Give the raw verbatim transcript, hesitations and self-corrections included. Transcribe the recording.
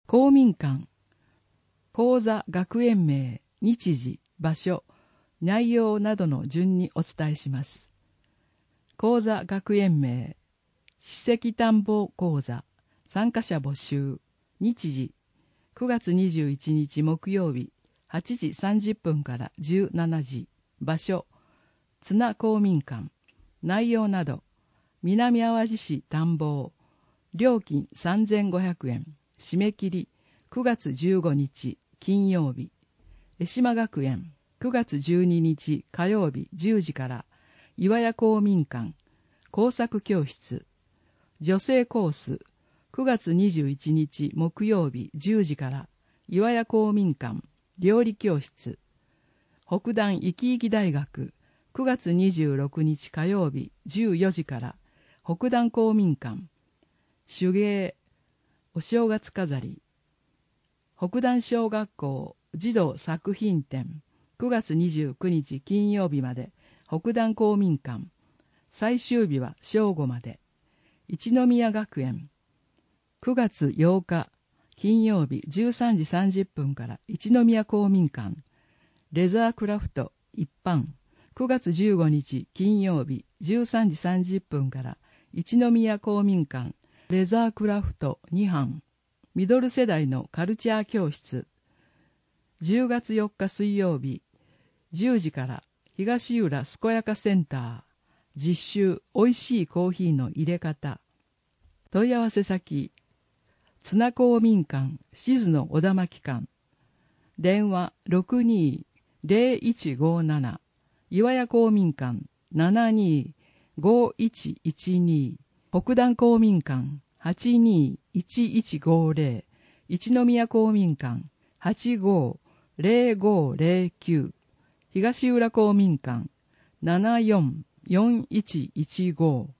公民館、講座学園名、日時、場所、内容などの順にお伝えします。講座学園名、史跡探訪講座、参加者募集、日時、くがつにじゅういちにち木曜日、はちじさんじゅっぷんからじゅうしちじ、場所、津奈公民館、内容など、南淡路市探訪、料金さんぜんごひゃくえん、締め切りくがつじゅうごにち金曜日、江島学園くがつじゅうににち火曜日じゅうじから岩屋公民館工作教室、女性コースくがつにじゅういちにち木曜日じゅうじから岩屋公民館料理教室、北段いきいき大学くがつにじゅうろくにち火曜日じゅうよじから北段公民館手芸お正月飾り、北段小学校児童作品展くがつにじゅうくにち金曜日まで北段公民館、最終日は正午まで。一宮学園くがつようか金曜日じゅうさんじさんじゅっぷんから一宮公民館レザークラフト一般くがつじゅうごにち金曜日じゅうさんじさんじゅっぷんから一宮公民館レザークラフトにはんミドル世代のカルチャー教室、じゅうがつよっか水曜日じゅうじから東浦健やかセンター実習おいしいコーヒーの入れ方、問い合わせ先津奈公民館静野小田巻館、電話 ろくにーぜろいちごなな 岩屋公民館 ななにーごいちいちに 北段公民館 はちにーいちいちごぜろ 一宮公民館 はちごーぜろごぜろきゅう 東浦公民館 ななよんよんいちいちご